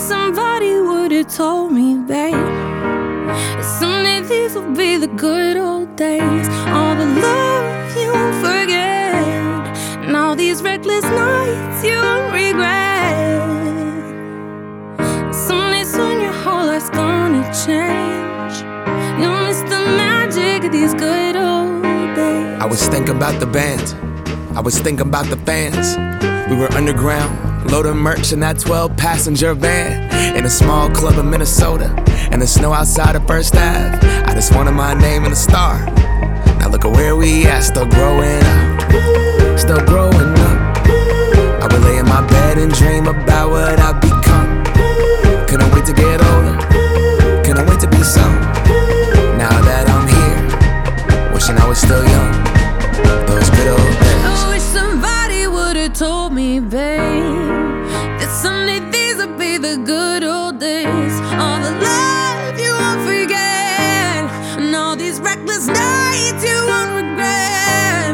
somebody would've told me, babe, that someday these will be the good old days. All the love you won't forget, and all these reckless nights you won't regret. Someday soon your whole life's gonna change. You'll miss the magic of these good old days. I was thinking about the band, I was thinking about the fans. We were underground, loading merch in that 12-passenger van, in a small club in Minnesota, and the snow outside of First Ave. I just wanted my name and a star. Now look at where we at, still growing up, still growing up. I would lay in my bed and dream about what I've become. Couldn't wait to get older, couldn't wait to be some. Now that I'm here, wishing I was still young. Those good old days. I wish somebody would've told me, babe, that someday these would be the good old days. All the love you won't forget, and all these reckless nights you won't regret.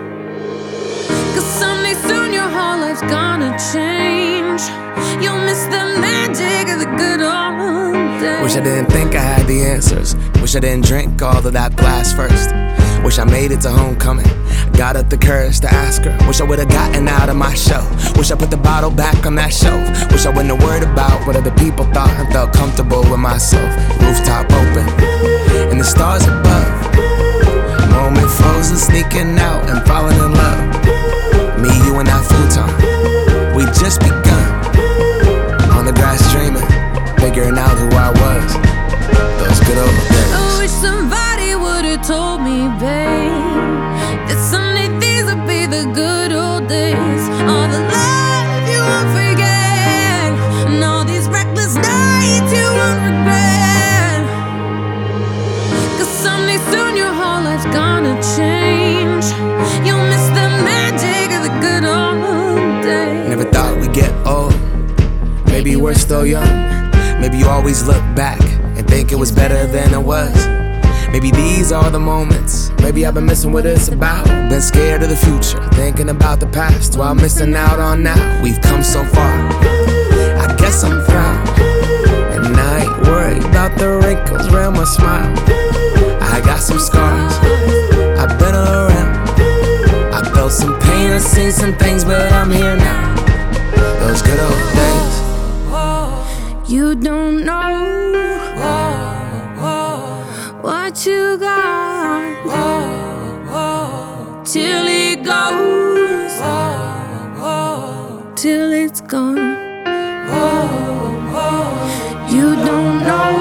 Cause someday soon your whole life's gonna change. You'll miss the magic of the good old days. Wish I didn't think I had the answers. Wish I didn't drink all of that glass first. Wish I made it to homecoming, got up the courage to ask her. Wish I would've gotten out of my show. Wish I put the bottle back on that shelf. Wish I wouldn't have worried about what other people thought and felt comfortable with myself. Rooftop open, and the stars above. Moment frozen, sneaking out and falling in love. Me, you, and that futon, we just begun. On the grass dreaming, figuring out who I was. Those good old days. I wish somebody would've told me, babe, that someday these would be the good old days. All the love you won't forget, and all these reckless nights you won't regret. Cause someday soon your whole life's gonna change. You'll miss the magic of the good old days. Never thought we'd get old. Maybe we're still young. Maybe you always look back and think it was better than it was. Maybe these are the moments. Maybe I've been missing what it's about. Been scared of the future, thinking about the past while missing out on now. We've come so far, I guess I'm proud. And I ain't worried about the wrinkles around my smile. I got some scars, I've been around. I felt some pain, I've seen some things, but I'm here now. Those good old days. You don't know what you got till it goes, till it's gone. You don't know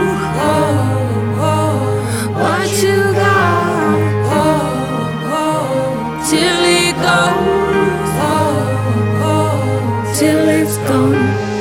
what you got till it goes, till it's gone.